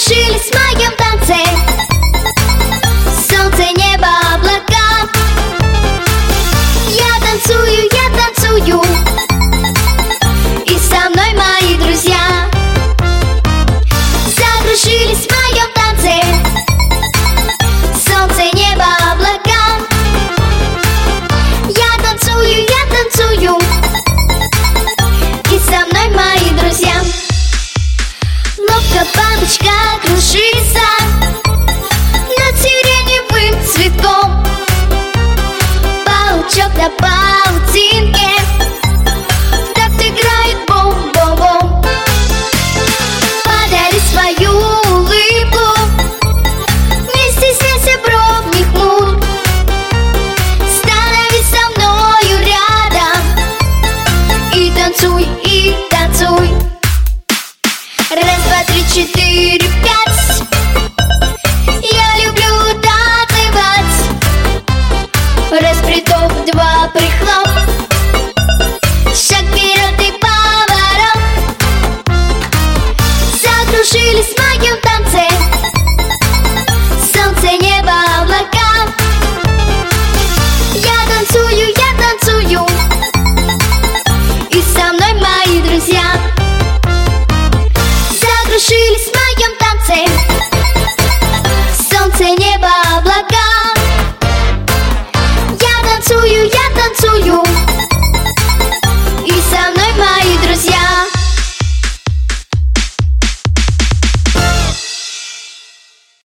закружились в моем танце. Солнце, небо, облака. Я танцую, и со мной мои друзья. Закружились в моем танце. Солнце, небо, облака. Я танцую, и со мной мои друзья. Ну-ка, бабочка, кружится.